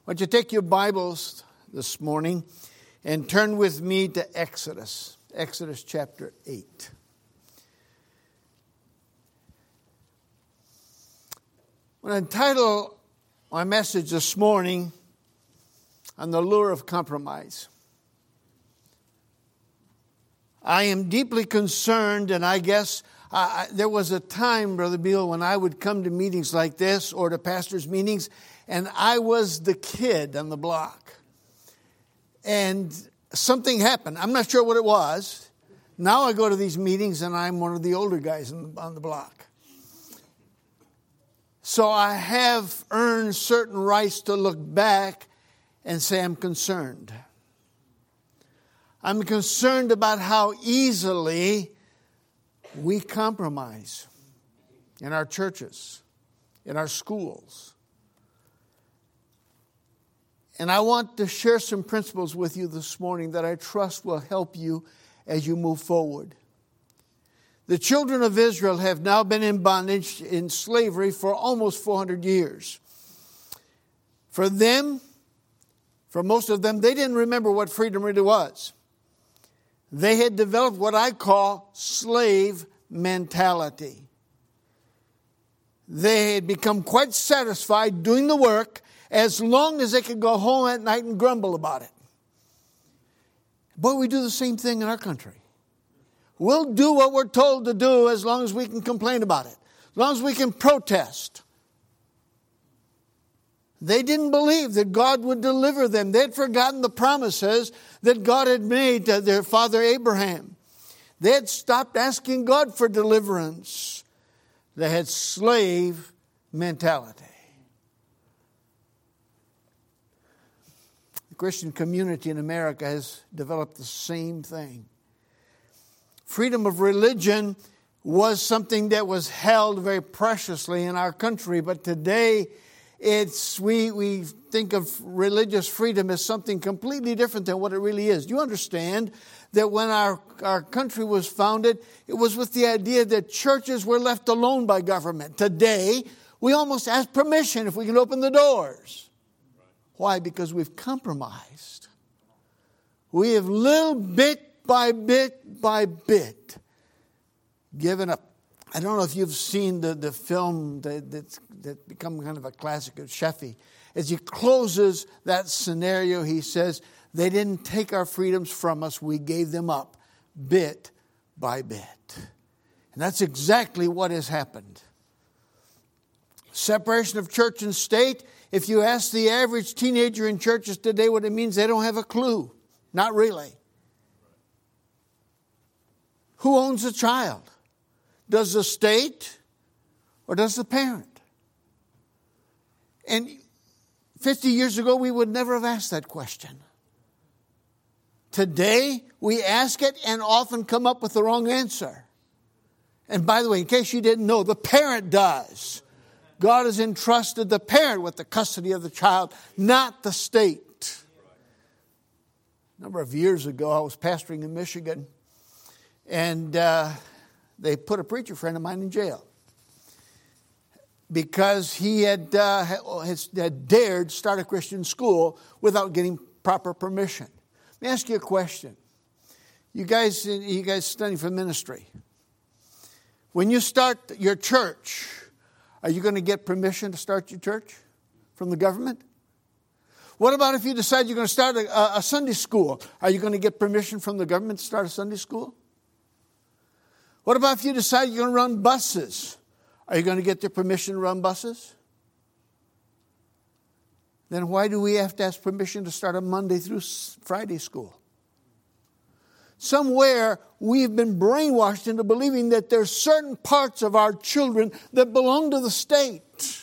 Why don't you take your Bibles this morning and turn with me to Exodus chapter 8. I'm going to entitle my message this morning on the lure of compromise. I am deeply concerned, and I guess there was a time, Brother Beal, when I would come to meetings like this or to pastors' meetings, and I was the kid on the block. And something happened. I'm not sure what it was. Now I go to these meetings, and I'm one of the older guys on the block. So I have earned certain rights to look back and say I'm concerned. I'm concerned about how easily we compromise in our churches, in our schools. And I want to share some principles with you this morning that I trust will help you as you move forward. The children of Israel have now been in bondage, in slavery, for almost 400 years. For most of them, they didn't remember what freedom really was. They had developed what I call slave mentality. They had become quite satisfied doing the work as long as they could go home at night and grumble about it. But we do the same thing in our country. We'll do what we're told to do as long as we can complain about it, as long as we can protest. They didn't believe that God would deliver them. They had forgotten the promises that God had made to their father Abraham. They had stopped asking God for deliverance. They had slave mentality. The Christian community in America has developed the same thing. Freedom of religion was something that was held very preciously in our country, but today we think of religious freedom as something completely different than what it really is. Do you understand that when our country was founded, it was with the idea that churches were left alone by government. Today, we almost ask permission if we can open the doors. Why? Because we've compromised. We have little bit by bit given up. I don't know if you've seen the film that's become kind of a classic of Sheffy. As he closes that scenario, he says, they didn't take our freedoms from us. We gave them up bit by bit. And that's exactly what has happened. Separation of church and state. If you ask the average teenager in churches today what it means, they don't have a clue. Not really. Who owns the child? Does the state or does the parent? And 50 years ago, we would never have asked that question. Today, we ask it and often come up with the wrong answer. And by the way, in case you didn't know, the parent does. God has entrusted the parent with the custody of the child, not the state. A number of years ago, I was pastoring in Michigan, and they put a preacher friend of mine in jail because he had dared start a Christian school without getting proper permission. Let me ask you a question. You guys studying for ministry. When you start your church, are you going to get permission to start your church from the government? What about if you decide you're going to start a Sunday school? Are you going to get permission from the government to start a Sunday school? What about if you decide you're going to run buses? Are you going to get their permission to run buses? Then why do we have to ask permission to start a Monday through Friday school? Somewhere we've been brainwashed into believing that there's certain parts of our children that belong to the state.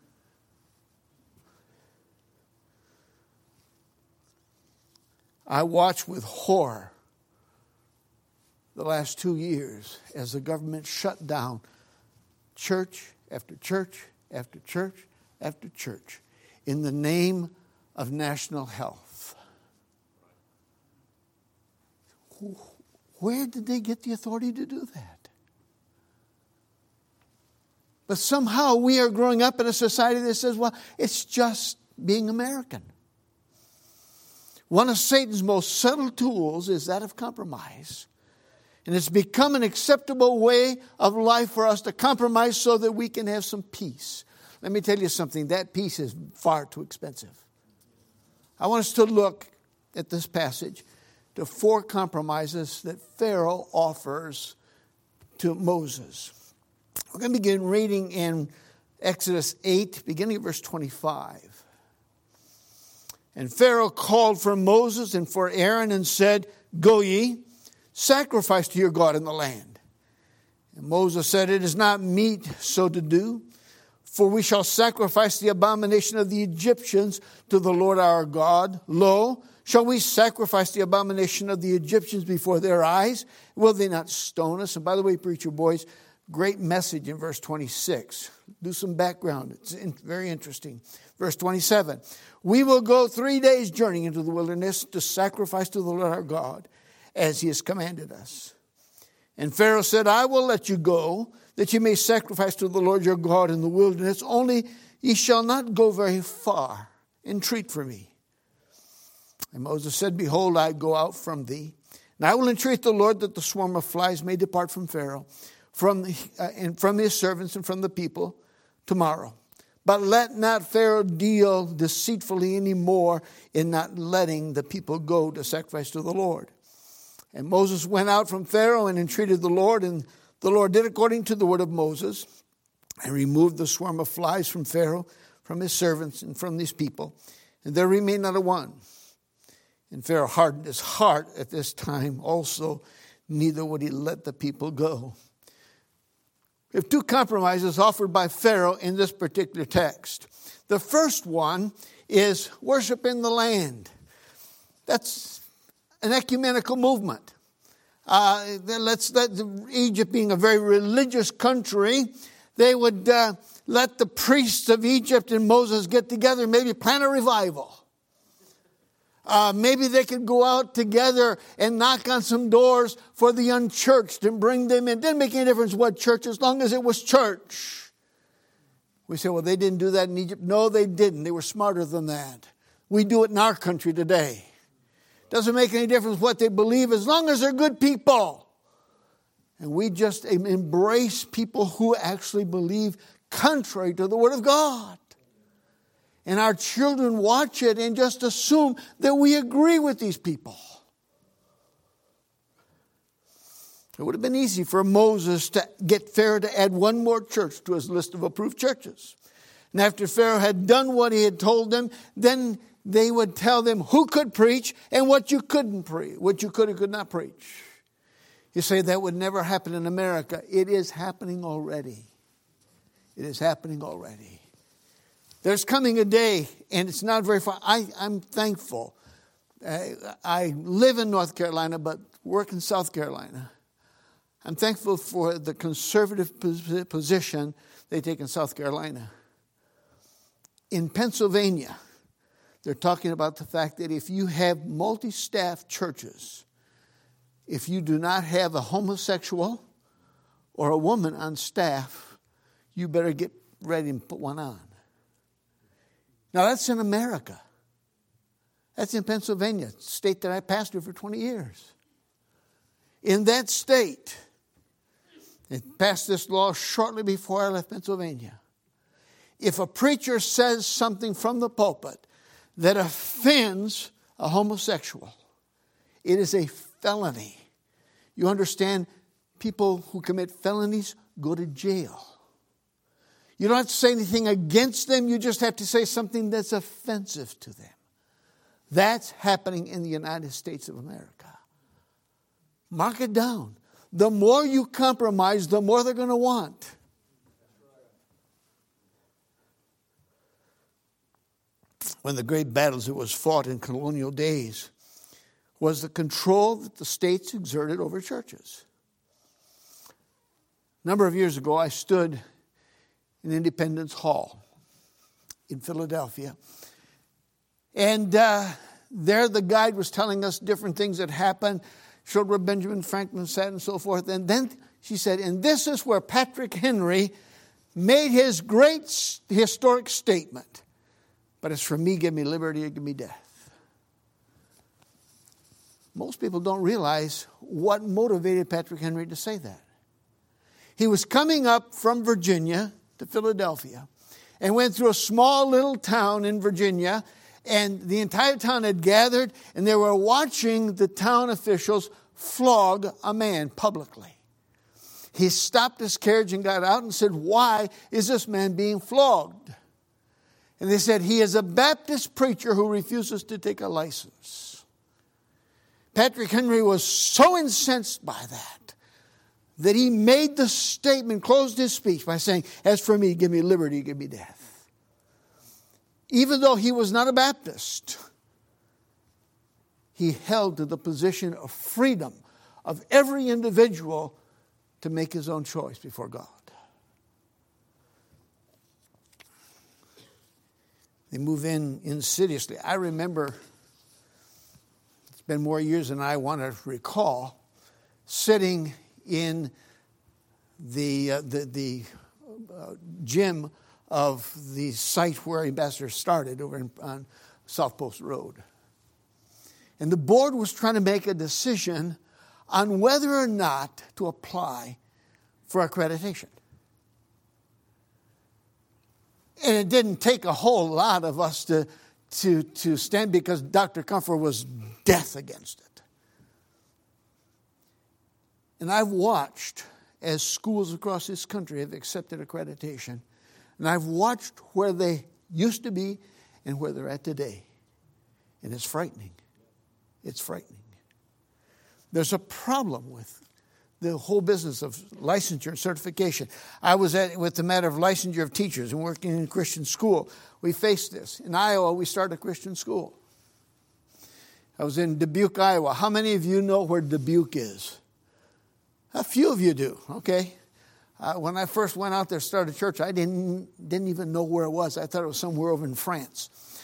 I watch with horror the last 2 years as the government shut down church after church after church after church in the name of national health. Where did they get the authority to do that? But somehow we are growing up in a society that says, well, it's just being American. One of Satan's most subtle tools is that of compromise. And it's become an acceptable way of life for us to compromise so that we can have some peace. Let me tell you something, that peace is far too expensive. I want us to look at this passage to 4 compromises that Pharaoh offers to Moses. We're going to begin reading in Exodus 8, beginning at verse 25. And Pharaoh called for Moses and for Aaron and said, "Go ye, sacrifice to your God in the land." And Moses said, "It is not meet so to do, for we shall sacrifice the abomination of the Egyptians to the Lord our God. Lo, shall we sacrifice the abomination of the Egyptians before their eyes? Will they not stone us?" And by the way, preacher boys, great message in verse 26. Do some background. It's very interesting. Verse 27. "We will go 3 days' journey into the wilderness to sacrifice to the Lord our God, as he has commanded us." And Pharaoh said, "I will let you go, that you may sacrifice to the Lord your God in the wilderness. Only ye shall not go very far. Entreat for me." And Moses said, "Behold, I go out from thee. And I will entreat the Lord that the swarm of flies may depart from Pharaoh, and from his servants and from the people tomorrow. But let not Pharaoh deal deceitfully any more in not letting the people go to sacrifice to the Lord." And Moses went out from Pharaoh and entreated the Lord, and the Lord did according to the word of Moses, and removed the swarm of flies from Pharaoh, from his servants, and from these people. And there remained not a one. And Pharaoh hardened his heart at this time also, neither would he let the people go. We have 2 compromises offered by Pharaoh in this particular text. The first one is worship in the land. That's an ecumenical movement. Egypt being a very religious country, they would let the priests of Egypt and Moses get together and maybe plan a revival. Maybe they could go out together and knock on some doors for the unchurched and bring them in. It didn't make any difference what church, as long as it was church. We say, well, they didn't do that in Egypt. No, they didn't. They were smarter than that. We do it in our country today. Doesn't make any difference what they believe, as long as they're good people. And we just embrace people who actually believe contrary to the Word of God. And our children watch it and just assume that we agree with these people. It would have been easy for Moses to get Pharaoh to add one more church to his list of approved churches. And after Pharaoh had done what he had told them, then they would tell them who could preach and what you couldn't preach, what you could and could not preach. You say that would never happen in America. It is happening already. It is happening already. There's coming a day, and it's not very far. I'm thankful. I live in North Carolina, but work in South Carolina. I'm thankful for the conservative position they take in South Carolina. In Pennsylvania, they're talking about the fact that if you have multi-staff churches, if you do not have a homosexual or a woman on staff, you better get ready and put one on. Now, that's in America. That's in Pennsylvania, state that I pastored for 20 years. In that state, they passed this law shortly before I left Pennsylvania. If a preacher says something from the pulpit that offends a homosexual, it is a felony. You understand, people who commit felonies go to jail. You don't have to say anything against them. You just have to say something that's offensive to them. That's happening in the United States of America. Mark it down. The more you compromise, the more they're going to want. One of the great battles that was fought in colonial days was the control that the states exerted over churches. A number of years ago, I stood in Independence Hall in Philadelphia. And there the guide was telling us different things that happened, showed where Benjamin Franklin sat and so forth. And then she said, and this is where Patrick Henry made his great historic statement But as for me, give me liberty or give me death. Most people don't realize what motivated Patrick Henry to say that. He was coming up from Virginia to Philadelphia and went through a small little town in Virginia, and the entire town had gathered, and they were watching the town officials flog a man publicly. He stopped his carriage and got out and said, "Why is this man being flogged?" And they said, "He is a Baptist preacher who refuses to take a license." Patrick Henry was so incensed by that he made the statement, closed his speech by saying, "As for me, give me liberty, give me death." Even though he was not a Baptist, he held to the position of freedom of every individual to make his own choice before God. They move in insidiously. I remember, it's been more years than I want to recall, sitting in the gym of the site where Ambassador started over on South Post Road. And the board was trying to make a decision on whether or not to apply for accreditation. And it didn't take a whole lot of us to stand, because Dr. Comfort was death against it. And I've watched as schools across this country have accepted accreditation. And I've watched where they used to be and where they're at today. And it's frightening. It's frightening. There's a problem with the whole business of licensure and certification. I was with the matter of licensure of teachers and working in a Christian school. We faced this. In Iowa, we started a Christian school. I was in Dubuque, Iowa. How many of you know where Dubuque is? A few of you do, okay. When I first went out there to start a church, I didn't even know where it was. I thought it was somewhere over in France.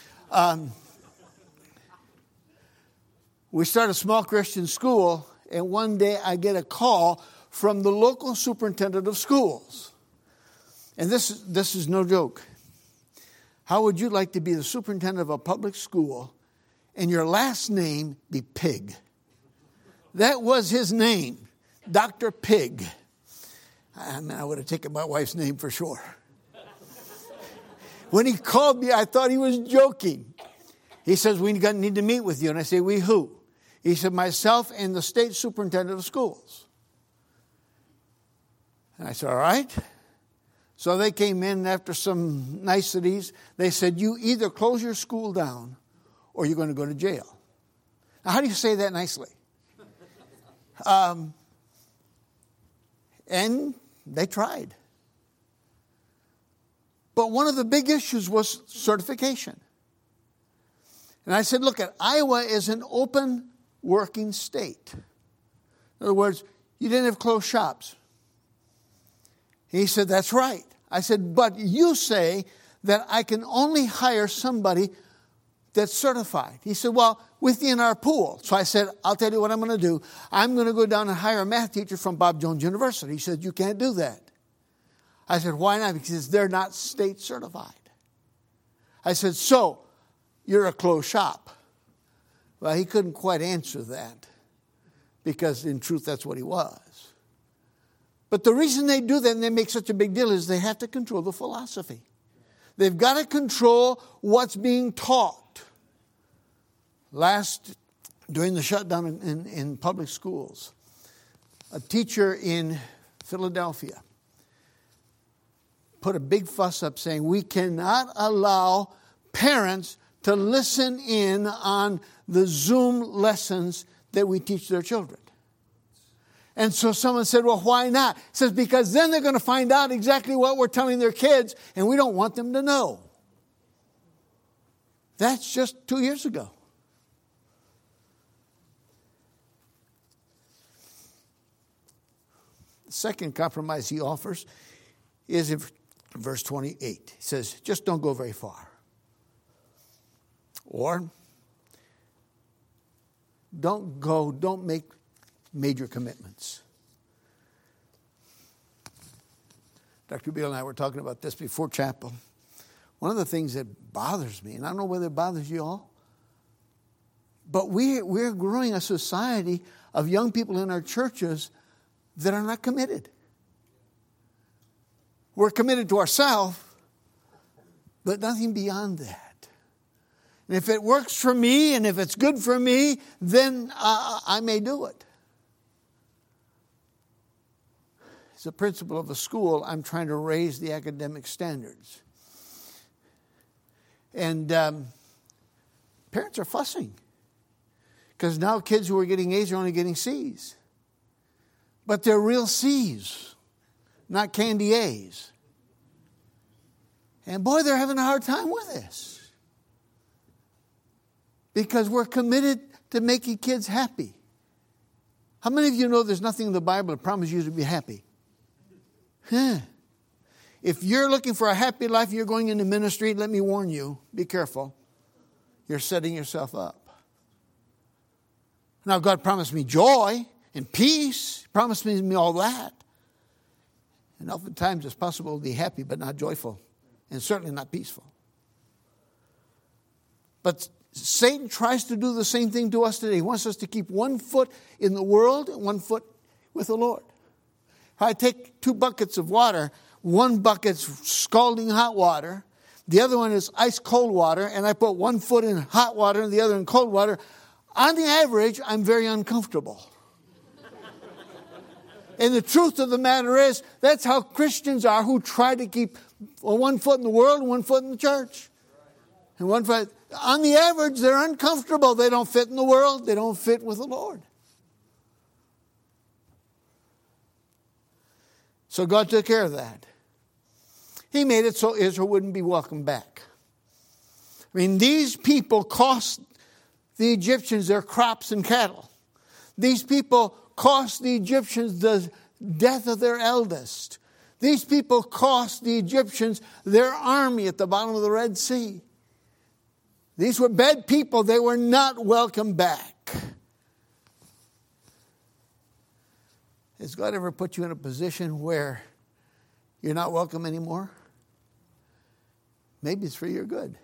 We started a small Christian school, and one day I get a call from the local superintendent of schools. And this is no joke. How would you like to be the superintendent of a public school and your last name be Pig? That was his name, Dr. Pig. I would have taken my wife's name for sure. When he called me, I thought he was joking. He says, "We need to meet with you." And I say, "We who?" He said, "Myself and the state superintendent of schools." And I said, "All right." So they came in after some niceties. They said, "You either close your school down or you're going to go to jail." Now, how do you say that nicely? And they tried. But one of the big issues was certification. And I said, "Look, Iowa is an open working state. In other words, you didn't have closed shops." He said, "That's right." I said, "But you say that I can only hire somebody that's certified." He said, "Well, within our pool." So I said, "I'll tell you what I'm going to do. I'm going to go down and hire a math teacher from Bob Jones University." He said, "You can't do that." I said, "Why not?" Because they're not state certified. I said, "So you're a closed shop." Well, he couldn't quite answer that, because in truth, that's what he was. But the reason they do that and they make such a big deal is they have to control the philosophy. They've got to control what's being taught. During the shutdown in public schools, a teacher in Philadelphia put a big fuss up saying, "We cannot allow parents to listen in on the Zoom lessons that we teach their children." And so someone said, "Well, why not?" He says, "Because then they're going to find out exactly what we're telling their kids, and we don't want them to know." That's just 2 years ago. The second compromise he offers is in verse 28. He says, "Just don't go very far." Or, don't make major commitments. Dr. Beale and I were talking about this before chapel. One of the things that bothers me, and I don't know whether it bothers you all, but we're growing a society of young people in our churches that are not committed. We're committed to ourselves, but nothing beyond that. And if it works for me and if it's good for me, then I may do it. As a principal of a school, I'm trying to raise the academic standards. And parents are fussing. Because now kids who are getting A's are only getting C's. But they're real C's, not candy A's. And boy, they're having a hard time with this. Because we're committed to making kids happy. How many of you know there's nothing in the Bible that promises you to be happy? If you're looking for a happy life, you're going into ministry, let me warn you, be careful. You're setting yourself up. Now, God promised me joy and peace. He promised me all that. And oftentimes it's possible to be happy but not joyful. And certainly not peaceful. But Satan tries to do the same thing to us today. He wants us to keep one foot in the world and one foot with the Lord. If I take 2 buckets of water, one bucket's scalding hot water, the other one is ice cold water, and I put one foot in hot water and the other in cold water, on the average, I'm very uncomfortable. And the truth of the matter is, that's how Christians are who try to keep one foot in the world and one foot in the church. And one foot, on the average, they're uncomfortable. They don't fit in the world. They don't fit with the Lord. So God took care of that. He made it so Israel wouldn't be welcomed back. I mean, these people cost the Egyptians their crops and cattle. These people cost the Egyptians the death of their eldest. These people cost the Egyptians their army at the bottom of the Red Sea. These were bad people. They were not welcome back. Has God ever put you in a position where you're not welcome anymore? Maybe it's for your good.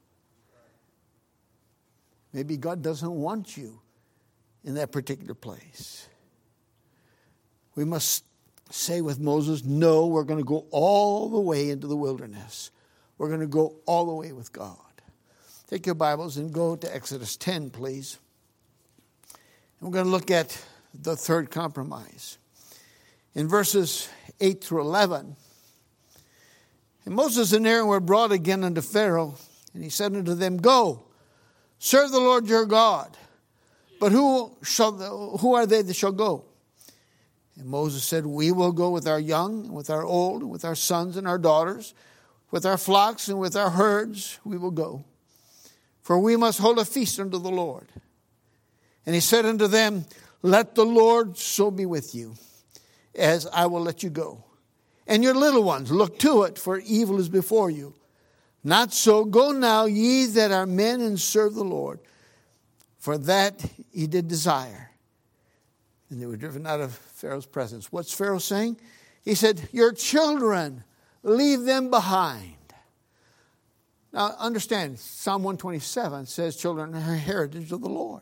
Maybe God doesn't want you in that particular place. We must say with Moses, no, we're going to go all the way into the wilderness. We're going to go all the way with God. Take your Bibles and go to Exodus 10, please. And we're going to look at the third compromise. In verses 8 through 11, and Moses and Aaron were brought again unto Pharaoh, and he said unto them, go, serve the Lord your God. But who are they that shall go? And Moses said, we will go with our young, and with our old, and with our sons and our daughters, with our flocks and with our herds, we will go. For we must hold a feast unto the Lord. And he said unto them, let the Lord so be with you, as I will let you go. And your little ones, look to it, for evil is before you. Not so, go now, ye that are men, and serve the Lord. For that he did desire. And they were driven out of Pharaoh's presence. What's Pharaoh saying? He said, your children, leave them behind. Now understand, Psalm 127 says children are a heritage of the Lord.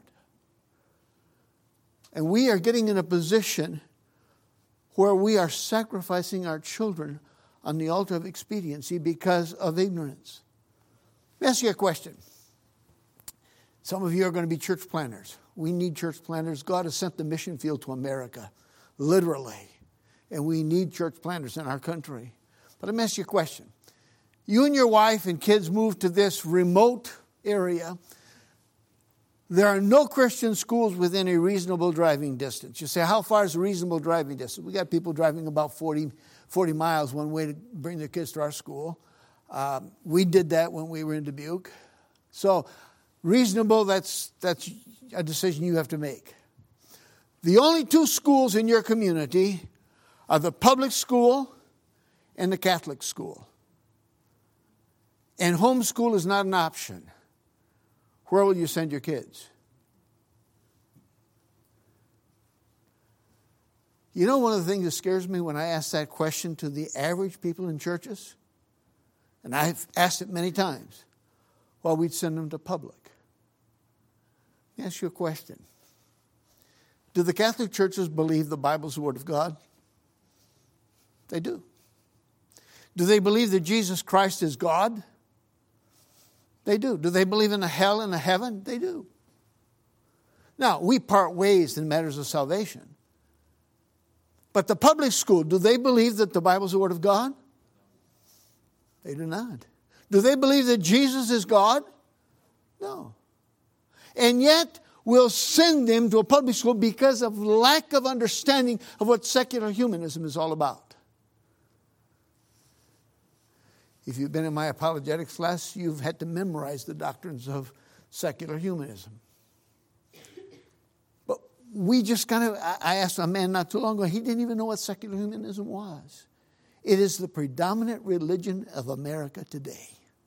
And we are getting in a position where we are sacrificing our children on the altar of expediency because of ignorance. Let me ask you a question. Some of you are going to be church planners. We need church planners. God has sent the mission field to America, literally. And we need church planners in our country. But let me ask you a question. You and your wife and kids move to this remote area. There are no Christian schools within a reasonable driving distance. You say, how far is a reasonable driving distance? We got people driving about 40 miles one way to bring their kids to our school. We did that when we were in Dubuque. So reasonable, that's a decision you have to make. The only 2 schools in your community are the public school and the Catholic school. And homeschool is not an option. Where will you send your kids? You know, one of the things that scares me when I ask that question to the average people in churches? and I've asked it many times, well, we'd send them to public. Let me ask you a question. Do the Catholic churches believe the Bible's the Word of God? They do. Do they believe that Jesus Christ is God? They do. Do they believe in a hell and a heaven? They do. Now, we part ways in matters of salvation. But the public school, do they believe that the Bible is the Word of God? They do not. Do they believe that Jesus is God? No. And yet, we'll send them to a public school because of lack of understanding of what secular humanism is all about. If you've been in my apologetics class, you've had to memorize the doctrines of secular humanism. But we just I asked a man not too long ago, he didn't even know what secular humanism was. It is the predominant religion of America today.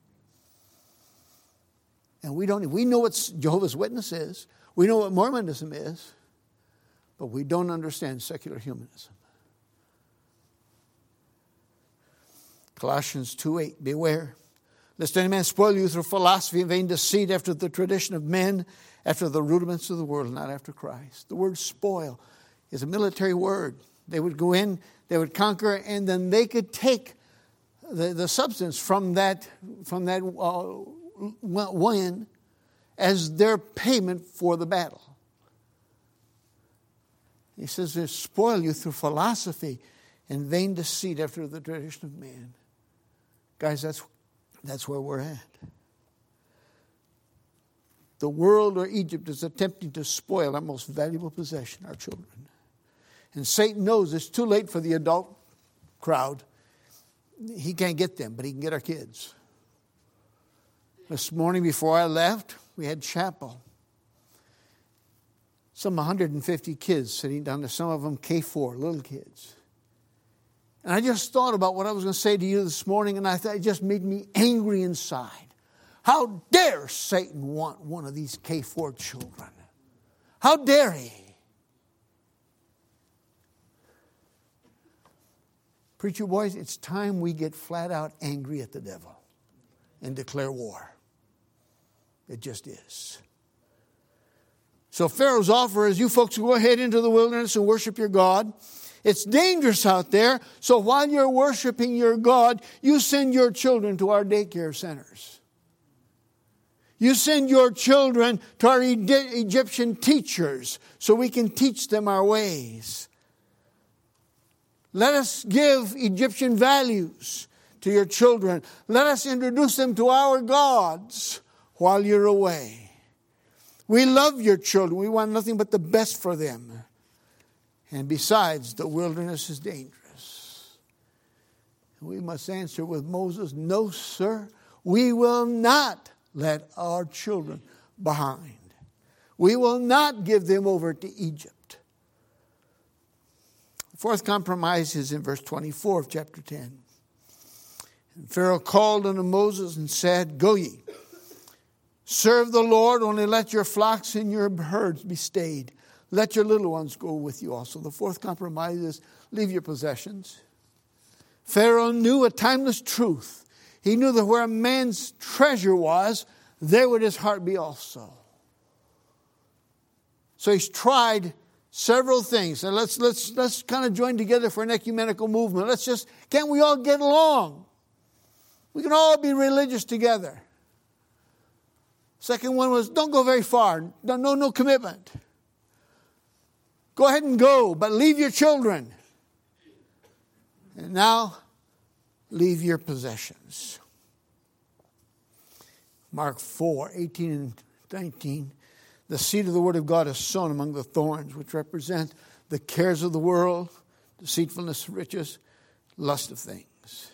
And we know what Jehovah's Witness is. We know what Mormonism is. But we don't understand secular humanism. Colossians 2:8, beware, lest any man spoil you through philosophy and vain deceit, after the tradition of men, after the rudiments of the world, not after Christ. The word spoil is a military word. They would go in, they would conquer, and then they could take the substance from that win as their payment for the battle. He says they spoil you through philosophy and vain deceit after the tradition of man. Guys, that's where we're at. The world or Egypt is attempting to spoil our most valuable possession, our children. And Satan knows it's too late for the adult crowd. He can't get them, but he can get our kids. This morning before I left, we had chapel. Some 150 kids sitting down there, some of them K4, little kids. And I just thought about what I was going to say to you this morning, and I thought it just made me angry inside. How dare Satan want one of these K4 children? How dare he? Preacher boys, it's time we get flat out angry at the devil and declare war. It just is. So Pharaoh's offer is, you folks go ahead into the wilderness and worship your God. It's dangerous out there, so while you're worshiping your God, you send your children to our daycare centers. You send your children to our Egyptian teachers so we can teach them our ways. Let us give Egyptian values to your children. Let us introduce them to our gods while you're away. We love your children. We want nothing but the best for them. And besides, the wilderness is dangerous. We must answer with Moses, no, sir, we will not let our children behind. We will not give them over to Egypt. The fourth compromise is in verse 24 of chapter 10. And Pharaoh called unto Moses and said, go ye, serve the Lord, only let your flocks and your herds be stayed. Let your little ones go with you also. The fourth compromise is leave your possessions. Pharaoh knew a timeless truth. He knew that where a man's treasure was, there would his heart be also. So he's tried several things. And let's kind of join together for an ecumenical movement. Can't we all get along? We can all be religious together. Second one was, don't go very far. No commitment. Go ahead and go, but leave your children. And now, leave your possessions. Mark 4:18 and 19. The seed of the word of God is sown among the thorns, which represent the cares of the world, deceitfulness of riches, lust of things.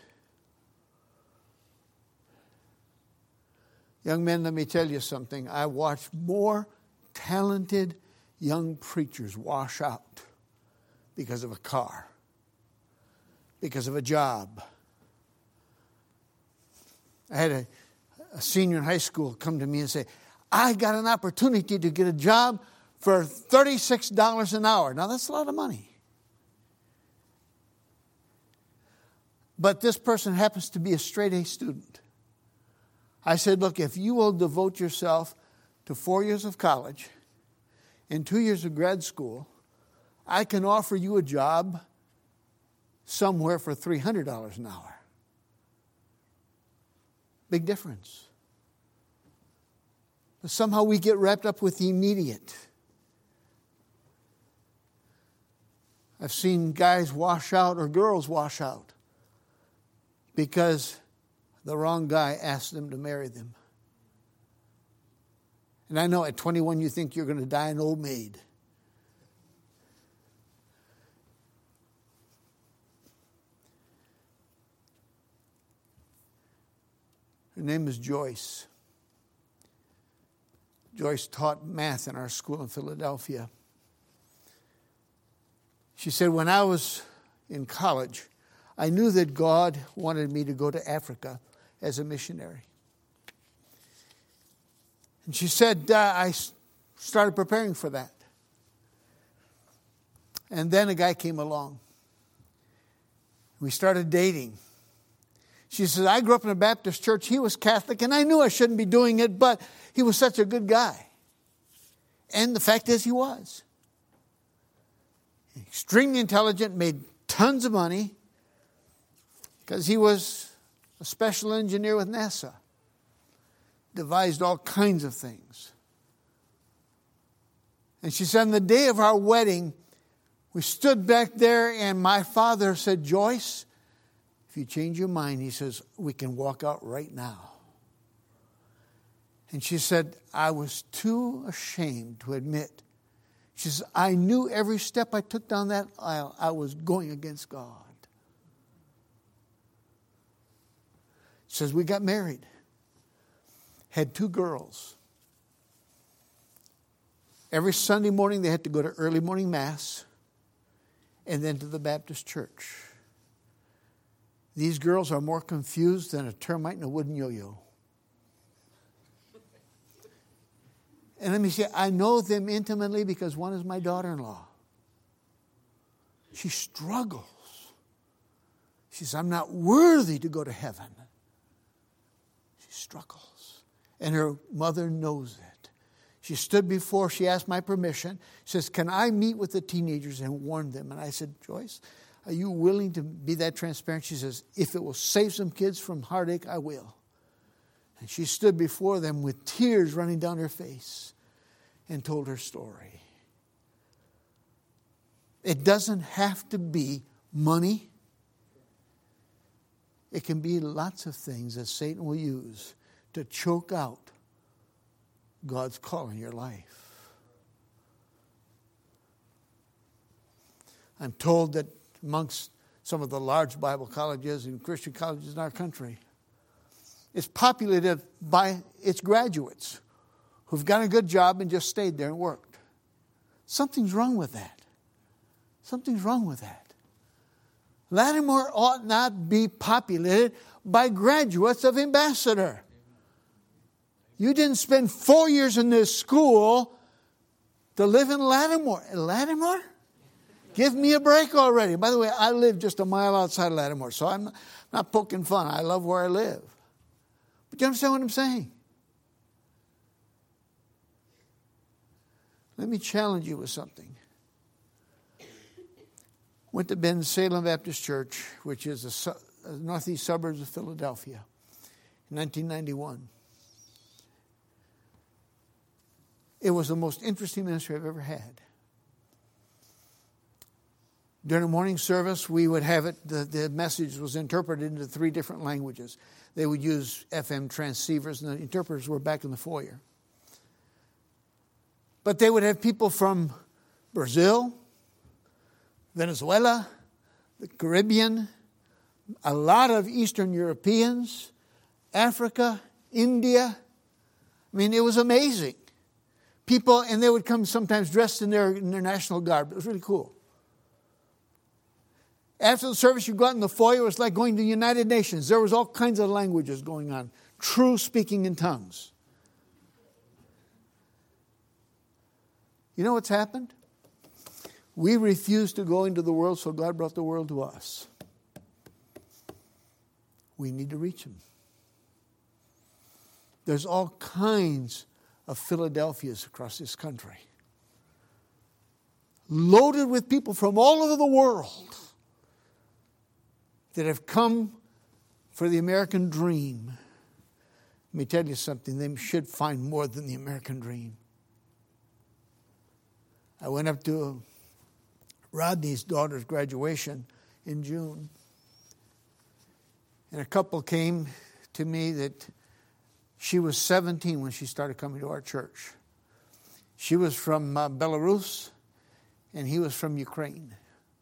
Young men, let me tell you something. I watched more talented young preachers wash out because of a car, because of a job. I had a senior in high school come to me and say, I got an opportunity to get a job for $36 an hour. Now, that's a lot of money. But this person happens to be a straight A student. I said, look, if you will devote yourself to 4 years of college and 2 years of grad school, I can offer you a job somewhere for $300 an hour. Big difference. But somehow we get wrapped up with the immediate. I've seen guys wash out or girls wash out because the wrong guy asked them to marry them. And I know at 21 you think you're going to die an old maid. Her name is Joyce. Joyce taught math in our school in Philadelphia. She said, when I was in college, I knew that God wanted me to go to Africa as a missionary. And she said, I started preparing for that. And then a guy came along. We started dating. She says, I grew up in a Baptist church. He was Catholic, and I knew I shouldn't be doing it, but he was such a good guy. And the fact is, he was. Extremely intelligent, made tons of money, because he was a special engineer with NASA. Devised all kinds of things. And she said, on the day of our wedding, we stood back there, and my father said, Joyce, if you change your mind, he says, we can walk out right now. And she said, I was too ashamed to admit. She says, I knew every step I took down that aisle, I was going against God. She says, we got married. Had 2 girls. Every Sunday morning they had to go to early morning mass and then to the Baptist church. These girls are more confused than a termite in a wooden yo-yo. And let me say, I know them intimately because one is my daughter-in-law. She struggles. She says, I'm not worthy to go to heaven. She struggles. And her mother knows it. She stood before, she asked my permission. She says, can I meet with the teenagers and warn them? And I said, Joyce, are you willing to be that transparent? She says, if it will save some kids from heartache, I will. And she stood before them with tears running down her face and told her story. It doesn't have to be money. It can be lots of things that Satan will use to choke out God's call in your life. I'm told that amongst some of the large Bible colleges and Christian colleges in our country, it's populated by its graduates who've got a good job and just stayed there and worked. Something's wrong with that. Something's wrong with that. Lattimore ought not be populated by graduates of Ambassador. You didn't spend 4 years in this school to live in Lattimore. Lattimore? Give me a break already. By the way, I live just a mile outside of Lattimore, so I'm not poking fun. I love where I live. But do you understand what I'm saying? Let me challenge you with something. Went to Ben Salem Baptist Church, which is the northeast suburbs of Philadelphia, in 1991. It was the most interesting ministry I've ever had. During the morning service, we would have it, the message was interpreted into 3 different languages. They would use FM transceivers, and the interpreters were back in the foyer. But they would have people from Brazil, Venezuela, the Caribbean, a lot of Eastern Europeans, Africa, India. I mean, it was amazing. People, and they would come sometimes dressed in their national garb. It was really cool. After the service, you go out in the foyer. It was like going to the United Nations. There was all kinds of languages going on. True speaking in tongues. You know what's happened? We refused to go into the world, so God brought the world to us. we need to reach them. There's all kinds of Philadelphias across this country, loaded with people from all over the world that have come for the American dream. Let me tell you something, they should find more than the American dream. I went up to Rodney's daughter's graduation in June, and a couple came to me that she was 17 when she started coming to our church. She was from Belarus, and he was from Ukraine.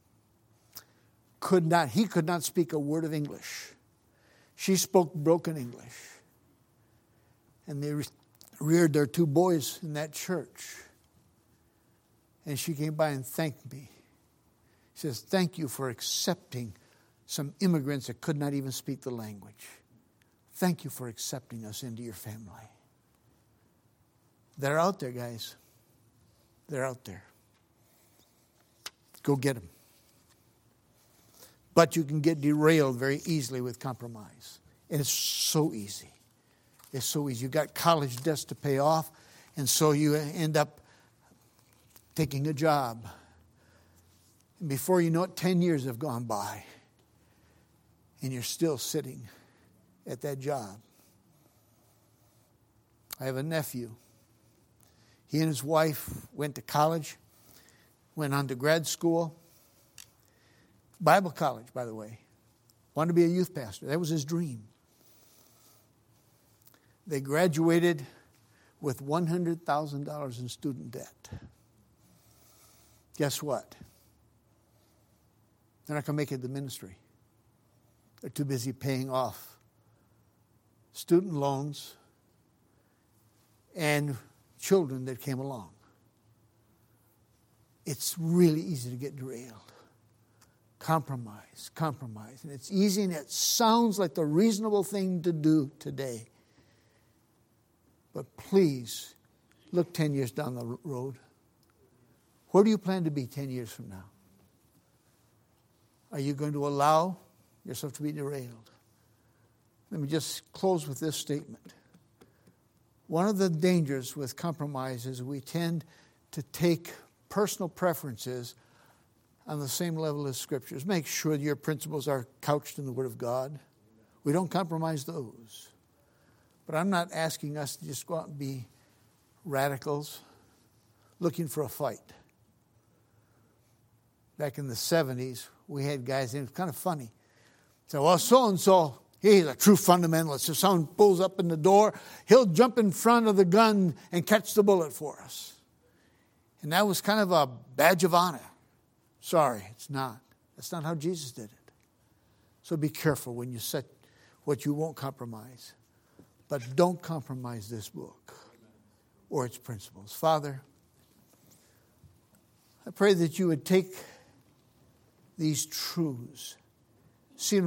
He could not speak a word of English. She spoke broken English. And they reared their 2 boys in that church. And she came by and thanked me. She says, thank you for accepting some immigrants that could not even speak the language. Thank you for accepting us into your family. They're out there, guys. They're out there. Go get them. But you can get derailed very easily with compromise. And it's so easy. It's so easy. You've got college debts to pay off, and so you end up taking a job. And before you know it, 10 years have gone by, and you're still sitting at that job. I have a nephew. He and his wife went to college, went on to grad school. Bible college, by the way. Wanted to be a youth pastor. That was his dream. They graduated with $100,000 in student debt. Guess what? They're not going to make it to the ministry. They're too busy paying off student loans and children that came along. It's really easy to get derailed. Compromise. And it's easy, and it sounds like the reasonable thing to do today. But please, look 10 years down the road. Where do you plan to be 10 years from now? Are you going to allow yourself to be derailed? Let me just close with this statement. One of the dangers with compromise is we tend to take personal preferences on the same level as Scriptures. Make sure your principles are couched in the Word of God. We don't compromise those. But I'm not asking us to just go out and be radicals looking for a fight. Back in the 70s, we had guys, and it was kind of funny. So, well, so-and-so, he's a true fundamentalist. If someone pulls up in the door, he'll jump in front of the gun and catch the bullet for us. And that was kind of a badge of honor. Sorry, it's not. That's not how Jesus did it. So be careful when you set what you won't compromise. But don't compromise this book or its principles. Father, I pray that you would take these truths, see them